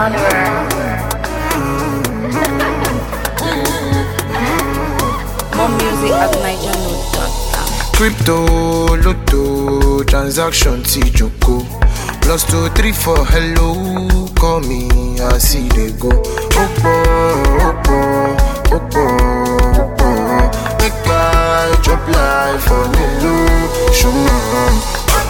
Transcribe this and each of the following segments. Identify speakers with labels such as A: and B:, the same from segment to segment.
A: More music at NigerNote.com.
B: Crypto, Lotto, transaction, Tijoko. +234, hello, call me, I see they go. Oppo, make I drop life for the low, show me.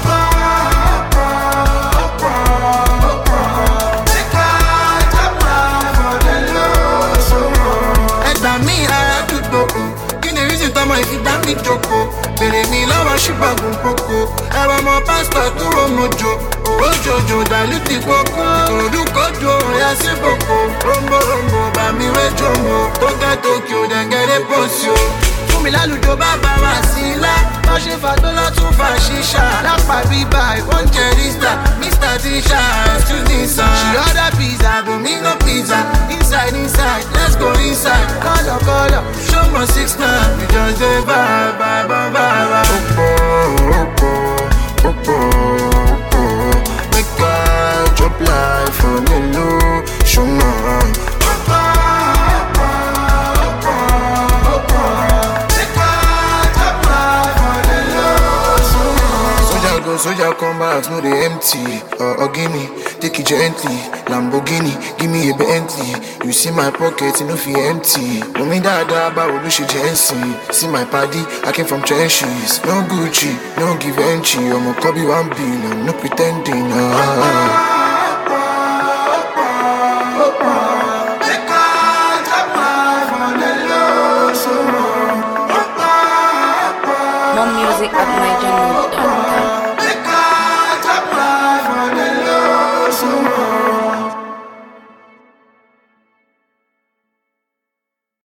B: If you damn me joko, bere mi lọ́wọ́ ṣùgbọ́n kókó. Ẹ̀rọ ọmọ pásítọ̀ tó rò mojo, owó jojo dàlúti kókó. Òròdú kojú ọ̀yà sí bòkó. Rombo bá mi wé jòmó. Tó ká Tokyo dẹ̀gẹ́dẹ́ pọ̀sí o. Fún mi lálùjọ bàbá wa sí ilá. Wọ́n ṣe fàgbọ́ lọ́tún fà ṣíṣà. Lápá bíbá ìwọ́njẹ rísítà. Mr. Tisha, excuse me sir. She order pizza, Domino pizza. Inside, let's go inside. Color, show me 6'9". We just say bye. Oppo. Make I drop life on the low. Show me. Soldier come back, no they empty. Gimme, take it gently. Lamborghini, give me a Bentley. You see my pocket, you know feel empty. No me dada, but we should Jensen. See my party, I came from trenches. No Gucci, no Givenchy. I'm a Kobe 1 billion, no pretending.
A: More music at NigerNote.com.